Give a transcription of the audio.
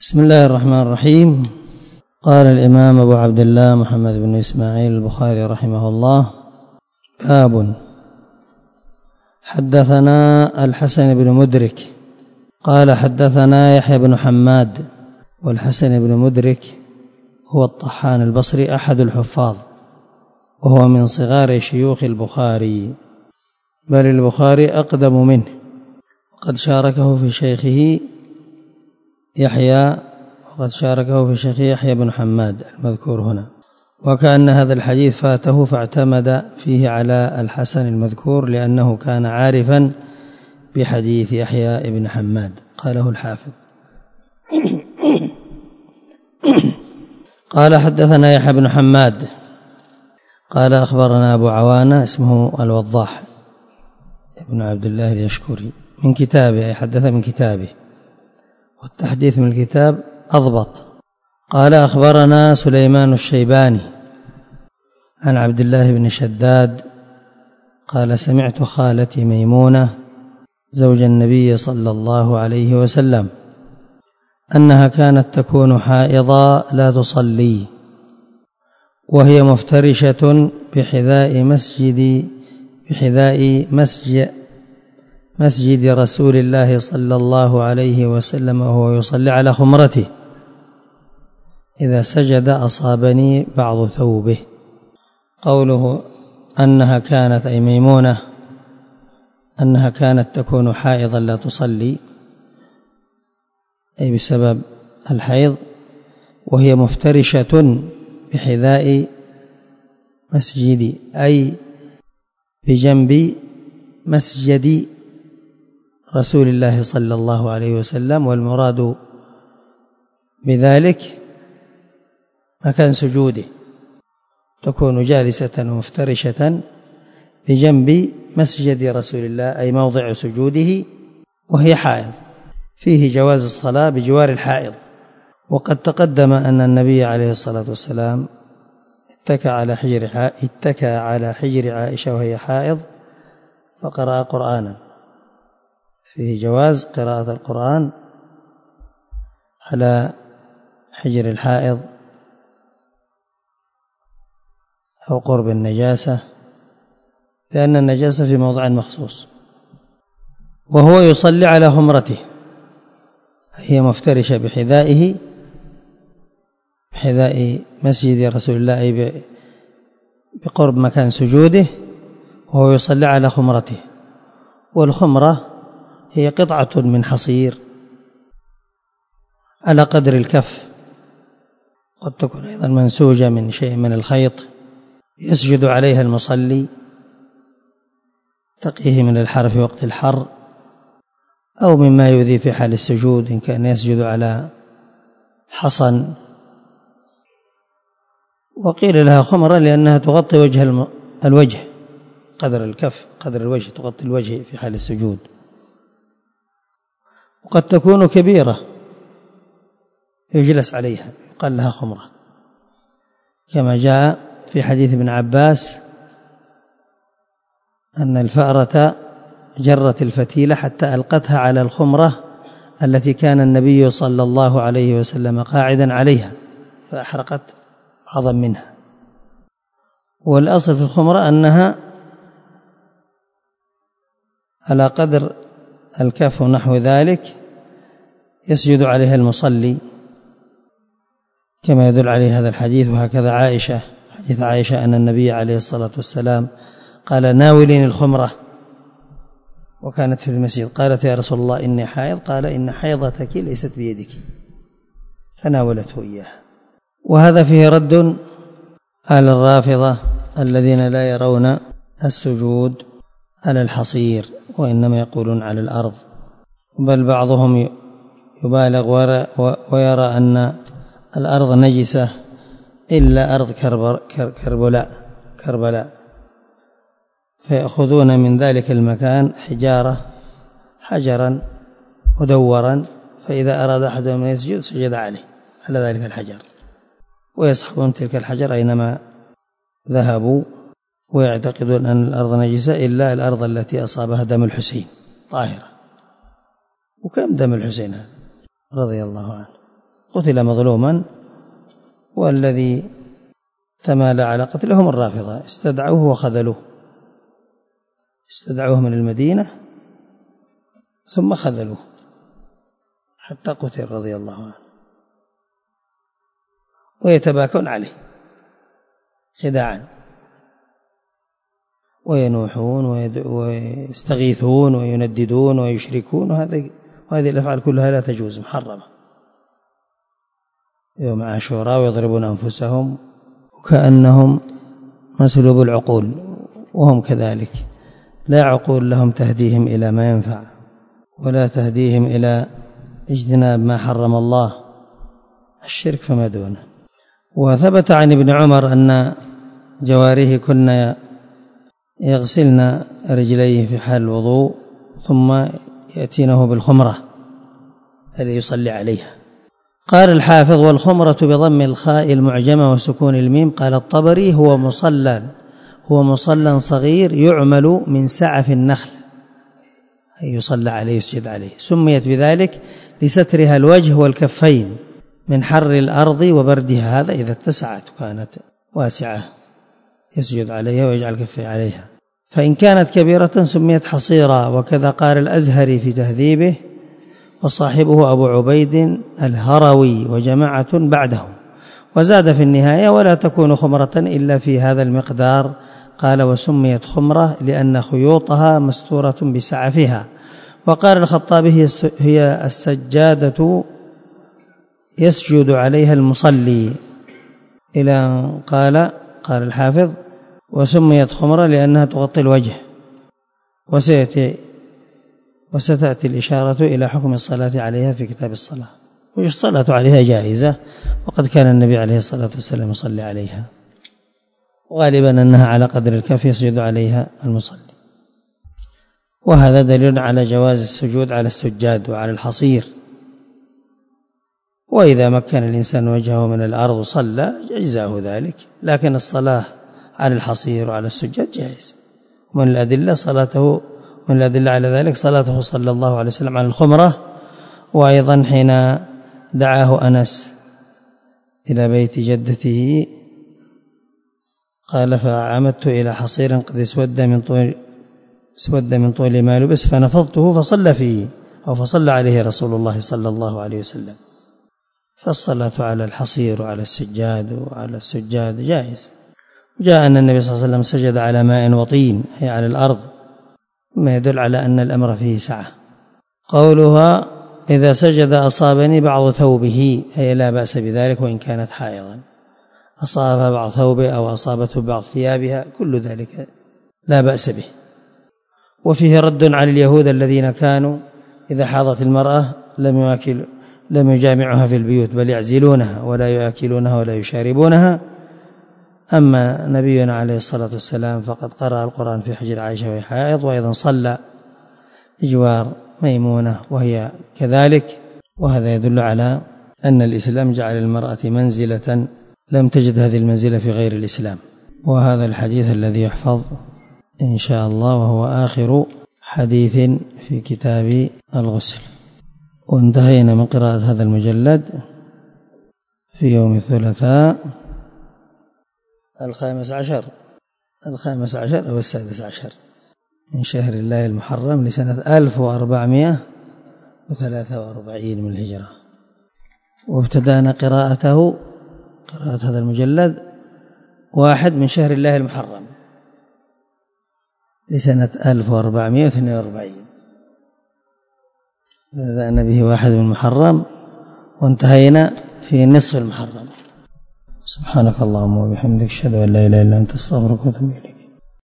بسم الله الرحمن الرحيم. قال الإمام أبو عبد الله محمد بن إسماعيل البخاري رحمه الله: باب. حدثنا الحسن بن مدرك قال حدثنا يحيى بن حماد. والحسن بن مدرك هو الطحان البصري أحد الحفاظ، وهو من صغار شيوخ البخاري، بل البخاري أقدم منه، وقد شاركه في شيخه يحيى بن حماد المذكور هنا، وكأن هذا الحديث فاته فاعتمد فيه على الحسن المذكور لأنه كان عارفا بحديث يحيى بن حماد. قاله الحافظ. قال حدثنا يحيى بن حماد قال أخبرنا أبو عوانة اسمه الوضاح ابن عبد الله اليشكري، من كتابه، أي حدث من كتابه، والتحديث من الكتاب أضبط. قال أخبرنا سليمان الشيباني عن عبد الله بن شداد قال سمعت خالتي ميمونة زوج النبي صلى الله عليه وسلم أنها كانت تكون حائضا لا تصلي، وهي مفترشة بحذاء مسجد رسول الله صلى الله عليه وسلم، وهو يصلي على خمرته، إذا سجد أصابني بعض ثوبه. قوله أنها كانت، أي ميمونة، أنها كانت تكون حائضا لا تصلي، أي بسبب الحيض، وهي مفترشة بحذاء مسجدي، أي بجنب مسجد رسول الله صلى الله عليه وسلم، والمراد بذلك مكان سجوده، تكون جالسة ومفترشة بجنب مسجد رسول الله، أي موضع سجوده، وهي حائض. فيه جواز الصلاة بجوار الحائض، وقد تقدم أن النبي عليه الصلاة والسلام اتكى على حجر عائشة وهي حائض فقرأ قرآنا. فيه جواز قراءة القرآن على حجر الحائض أو قرب النجاسة، لأن النجاسة في موضع مخصوص. وهو يصلي على خمرته، هي مفترشة بحذاء مسجد رسول الله، أي بقرب مكان سجوده، وهو يصلي على خمرته. والخمرة هي قطعة من حصير على قدر الكف، قد تكون أيضا منسوجة من شيء من الخيط يسجد عليها المصلي تقيه من الحر في وقت الحر، أو مما يؤذي في حال السجود إن كان يسجد على حصن. وقيل لها خمرة لأنها تغطي الوجه، قدر الكف، قدر الوجه، تغطي الوجه في حال السجود. وقد تكون كبيرة يجلس عليها، يقال لها خمرة، كما جاء في حديث ابن عباس أن الفأرة جرت الفتيلة حتى ألقتها على الخمرة التي كان النبي صلى الله عليه وسلم قاعدا عليها، فأحرقت بعضا منها. والأصل في الخمرة أنها على قدر الكف ونحو ذلك يسجد عليها المصلي، كما يدل عليه هذا الحديث. وهكذا حديث عائشة أن النبي عليه الصلاة والسلام قال ناولين الخمرة، وكانت في المسجد، قالت يا رسول الله إني حائض، قال إن حيضتك ليست بيدك، فناولته إياها. وهذا فيه رد على الرافضة الذين لا يرون السجود على الحصير، وإنما يقولون على الأرض، بل بعضهم يبالغ ويرى أن الأرض نجسة إلا أرض كربلاء، فيأخذون من ذلك المكان حجرا مدورا، فإذا أراد أحدهم أن يسجد سجد على ذلك الحجر، ويسحبون تلك الحجر أينما ذهبوا، ويعتقدون أن الأرض نجسة إلا الأرض التي أصابها دم الحسين طاهرة. وكم دم الحسين هذا رضي الله عنه؟ قتل مظلوما، والذي تمالى على قتلهم الرافضة، استدعوه وخذلوه، استدعوه من المدينة ثم خذلوه حتى قتل رضي الله عنه، ويتباكون عليه خداعا، وينوحون ويستغيثون وينددون ويشركون، وهذه الأفعال كلها لا تجوز، محرمة. يوم عاشوراء ويضربون أنفسهم وكأنهم مسلوب العقول، وهم كذلك لا عقول لهم تهديهم إلى ما ينفع، ولا تهديهم إلى اجتناب ما حرم الله، الشرك فما دونه. وثبت عن ابن عمر أن جواريه كنا يغسلن رجليه في حال الوضوء ثم يأتينه بالخمرة الذي يصلي عليها. قال الحافظ: والخمرة بضم الخاء المعجمة وسكون الميم. قال الطبري: هو مصلى صغير يعمل من سعف النخل، أي يصلى عليه يسجد عليه. سميت بذلك لسترها الوجه والكفين من حر الأرض وبردها، هذا إذا اتسعت وكانت واسعة يسجد عليها ويجعل كفيه عليها. فإن كانت كبيرة سميت حصيرة، وكذا قال الأزهري في تهذيبه، وصاحبه أبو عبيد الهروي وجماعة بعده. وزاد في النهاية: ولا تكون خمرة إلا في هذا المقدار. قال: وسميت خمرة لأن خيوطها مستورة بسعفها. وقال الخطابي: هي السجادة يسجد عليها المصلي. إلى قال الحافظ: وسميت خمرة لأنها تغطي الوجه. وستأتي الإشارة إلى حكم الصلاة عليها في كتاب الصلاة، والصلاة عليها جائزة، وقد كان النبي عليه الصلاة والسلام يصلي عليها، وغالبا أنها على قدر الكف يسجد عليها المصلي. وهذا دليل على جواز السجود على السجاد وعلى الحصير. وإذا مكن الإنسان وجهه من الأرض صلى أجزاه ذلك، لكن الصلاة على الحصير وعلى السجاد جائز. ومن الأدلة على ذلك صلاته صلى الله عليه وسلم على الخمرة. وأيضا حين دعاه أنس إلى بيت جدته قال: فعمدت إلى حصير قد اسود من طول ما لبس فنفضته فصلى فيه، أو فصلى عليه رسول الله صلى الله عليه وسلم. فالصلاة على الحصير وعلى السجاد جائز. جاء أن النبي صلى الله عليه وسلم سجد على ماء وطين، أي على الأرض، ما يدل على أن الأمر فيه سعة. قولها: إذا سجد أصابني بعض ثوبه، أي لا بأس بذلك وإن كانت حائضا، أصابها بعض ثوبه أو أصابته بعض ثيابها، كل ذلك لا بأس به. وفيه رد على اليهود الذين كانوا إذا حاضت المرأة لم يجامعها في البيوت، بل يعزلونها ولا يأكلونها ولا يشاربونها. أما نبينا عليه الصلاة والسلام فقد قرأ القرآن في حجر عائشة وهي حائض، وأيضا صلى بجوار ميمونة وهي كذلك. وهذا يدل على أن الإسلام جعل المرأة منزلة لم تجد هذه المنزلة في غير الإسلام. وهذا الحديث الذي يحفظ إن شاء الله، وهو آخر حديث في كتاب الغسل. وانتهينا من قراءة هذا المجلد في يوم الثلاثاء 15 أو 16 من شهر الله المحرم لسنة 1443 من الهجرة. وابتدأنا قراءة هذا المجلد 1 من شهر الله المحرم لسنة 1442، بدأنا به 1 من المحرم وانتهينا في نصف المحرم. سبحانك اللهم وبحمدك، أشهد أن لا إله إلا أنت، أستغفرك وأتوب إليك.